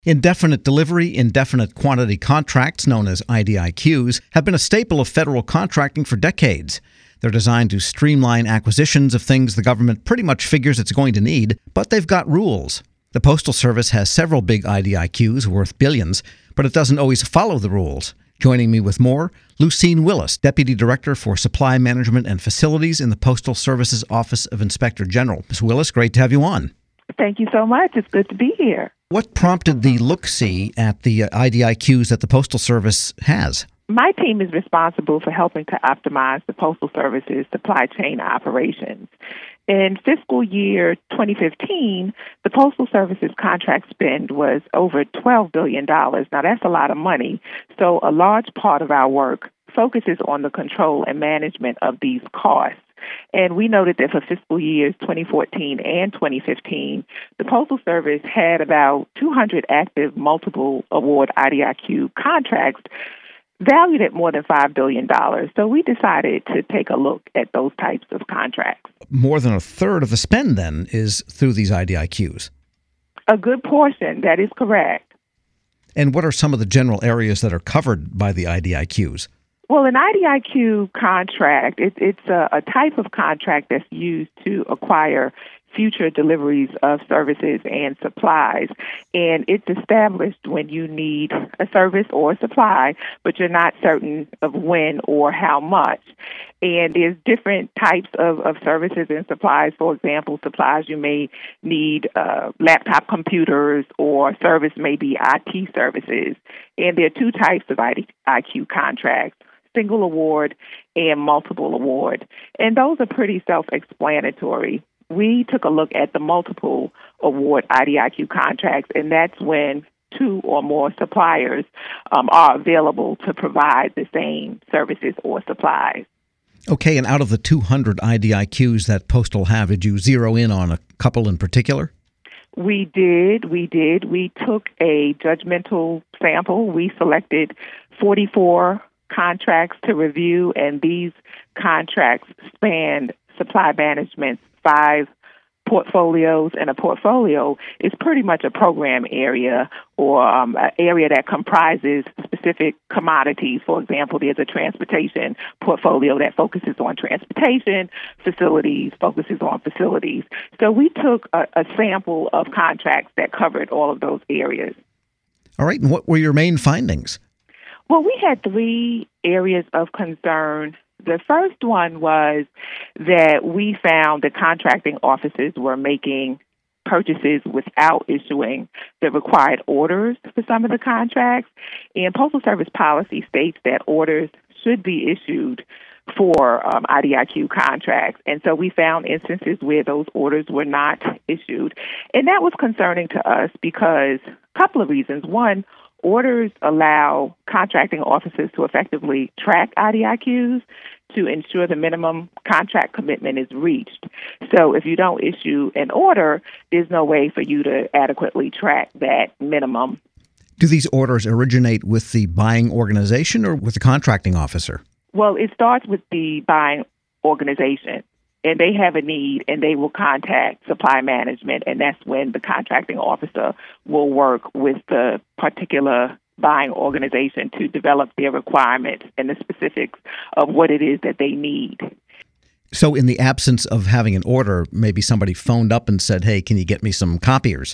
Indefinite delivery, indefinite quantity contracts, known as IDIQs, have been a staple of federal contracting for decades. They're designed to streamline acquisitions of things the government pretty much figures it's going to need, but they've got rules. The Postal Service has several big IDIQs worth billions, but it doesn't always follow the rules. Joining me with more, Lucine Willis, Deputy Director for Supply Management and Facilities in the Postal Service's Office of Inspector General. Ms. Willis, great to have you on. Thank you so much. It's good to be here. What prompted the look-see at the IDIQs that the Postal Service has? My team is responsible for helping to optimize the Postal Service's supply chain operations. In fiscal year 2015, the Postal Service's contract spend was over $12 billion. Now, that's a lot of money. So a large part of our work focuses on the control and management of these costs. And we noted that for fiscal years 2014 and 2015, the Postal Service had about 200 active multiple award IDIQ contracts valued at more than $5 billion. So we decided to take a look at those types of contracts. More than a third of the spend, then, is through these IDIQs. A good portion, that is correct. And what are some of the general areas that are covered by the IDIQs? Well, an IDIQ contract, it's a type of contract that's used to acquire future deliveries of services and supplies. And it's established when you need a service or a supply, but you're not certain of when or how much. And there's different types of services and supplies. For example, supplies you may need laptop computers, or service may be IT services. And there are two types of IDIQ contracts: single award and multiple award. And those are pretty self-explanatory. We took a look at the multiple award IDIQ contracts, and that's when two or more suppliers are available to provide the same services or supplies. Okay, and out of the 200 IDIQs that Postal have, did you zero in on a couple in particular? We did. We took a judgmental sample. We selected 44 contracts to review, and these contracts spanned supply management's 5 portfolios, and a portfolio is pretty much a program area or an area that comprises specific commodities. For example, there's a transportation portfolio that focuses on transportation, facilities focuses on facilities. So we took a sample of contracts that covered all of those areas. All right, and what were your main findings? Well, we had 3 areas of concern. The first one was that we found that contracting offices were making purchases without issuing the required orders for some of the contracts. And Postal Service policy states that orders should be issued for IDIQ contracts. And so we found instances where those orders were not issued. And that was concerning to us because a couple of reasons. One, orders allow contracting offices to effectively track IDIQs to ensure the minimum contract commitment is reached. So if you don't issue an order, there's no way for you to adequately track that minimum. Do these orders originate with the buying organization or with the contracting officer? Well, it starts with the buying organization, and they have a need, and they will contact supply management, and that's when the contracting officer will work with the particular buying organization to develop their requirements and the specifics of what it is that they need. So in the absence of having an order, maybe somebody phoned up and said, hey, can you get me some copiers?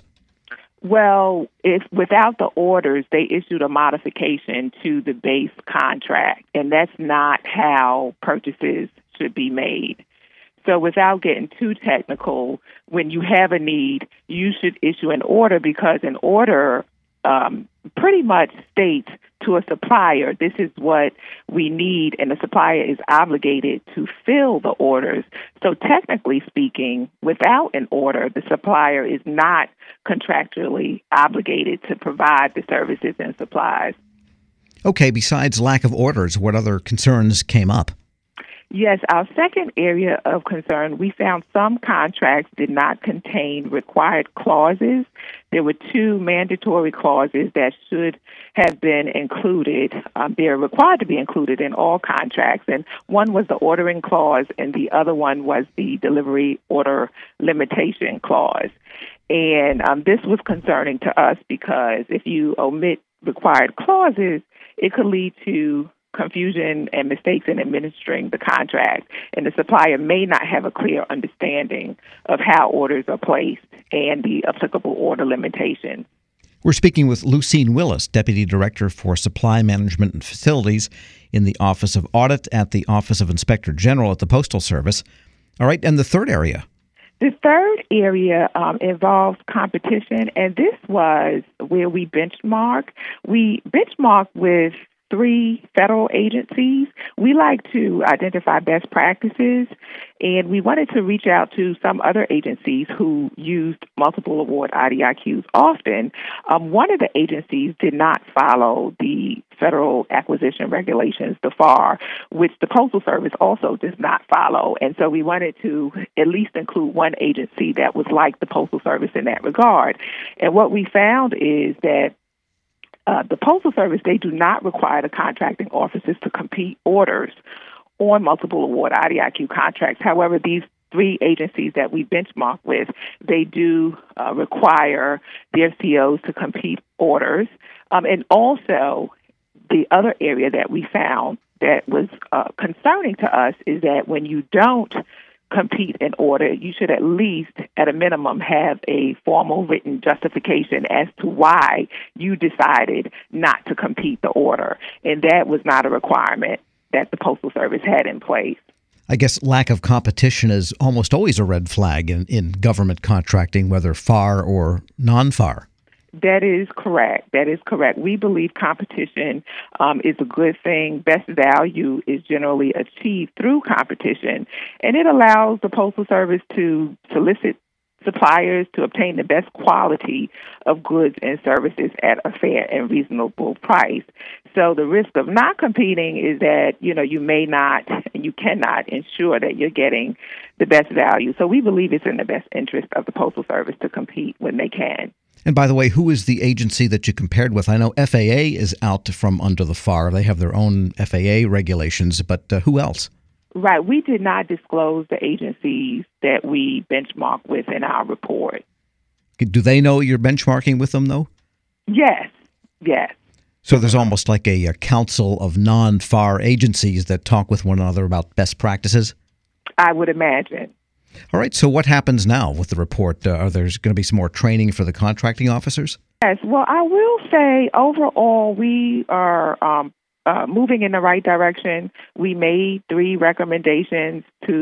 Well, if without the orders, they issued a modification to the base contract, and that's not how purchases should be made. So without getting too technical, when you have a need, you should issue an order, because an order pretty much states to a supplier, this is what we need, and the supplier is obligated to fill the orders. So technically speaking, without an order, the supplier is not contractually obligated to provide the services and supplies. Okay, besides lack of orders, what other concerns came up? Yes, our second area of concern, we found some contracts did not contain required clauses. There were 2 mandatory clauses that should have been included. They're required to be included in all contracts, and one was the ordering clause, and the other one was the delivery order limitation clause. And this was concerning to us because if you omit required clauses, it could lead to confusion and mistakes in administering the contract, and the supplier may not have a clear understanding of how orders are placed and the applicable order limitations. We're speaking with Lucine Willis, Deputy Director for Supply Management and Facilities in the Office of Audit at the Office of Inspector General at the Postal Service. All right, and the third area? The third area involves competition, and this was where we benchmark. We benchmark with 3 federal agencies. We like to identify best practices, and we wanted to reach out to some other agencies who used multiple award IDIQs often. One of the agencies did not follow the Federal Acquisition Regulations, the FAR, which the Postal Service also does not follow. And so we wanted to at least include one agency that was like the Postal Service in that regard. And what we found is that the Postal Service, they do not require the contracting offices to compete orders on multiple award IDIQ contracts. However, these 3 agencies that we benchmark with, they do require their COs to compete orders. And also, the other area that we found that was concerning to us is that when you don't compete an order, you should at least, at a minimum, have a formal written justification as to why you decided not to compete the order. And that was not a requirement that the Postal Service had in place. I guess lack of competition is almost always a red flag in government contracting, whether FAR or non-FAR. That is correct. That is correct. We believe competition is a good thing. Best value is generally achieved through competition, and it allows the Postal Service to solicit suppliers to obtain the best quality of goods and services at a fair and reasonable price. So the risk of not competing is that, you may not and you cannot ensure that you're getting the best value. So we believe it's in the best interest of the Postal Service to compete when they can. And by the way, who is the agency that you compared with? I know FAA is out from under the FAR. They have their own FAA regulations, but who else? Right. We did not disclose the agencies that we benchmark with in our report. Do they know you're benchmarking with them, though? Yes. So there's almost like a council of non-FAR agencies that talk with one another about best practices? I would imagine. All right. So what happens now with the report? Are there going to be some more training for the contracting officers? Yes. Well, I will say overall we are moving in the right direction. We made 3 recommendations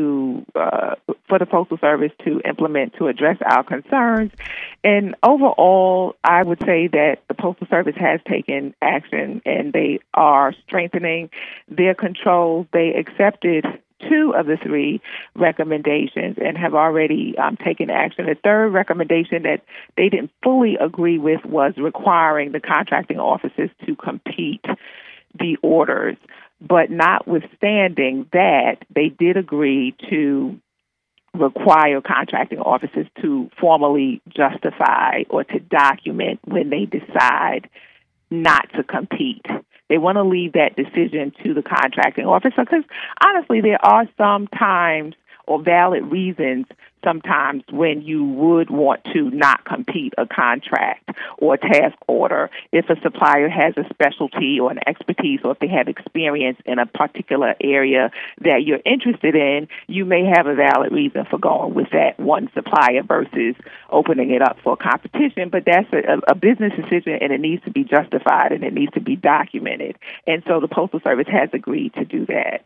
for the Postal Service to implement to address our concerns. And overall, I would say that the Postal Service has taken action and they are strengthening their controls. They accepted 2 of the 3 recommendations and have already taken action. The third recommendation that they didn't fully agree with was requiring the contracting offices to compete the orders. But notwithstanding that, they did agree to require contracting offices to formally justify or to document when they decide not to compete. They want to leave that decision to the contracting officer because, honestly, there are some times or valid reasons sometimes when you would want to not compete a contract or a task order if a supplier has a specialty or an expertise or if they have experience in a particular area that you're interested in, you may have a valid reason for going with that one supplier versus opening it up for competition. But that's a business decision, and it needs to be justified and it needs to be documented. And so the Postal Service has agreed to do that.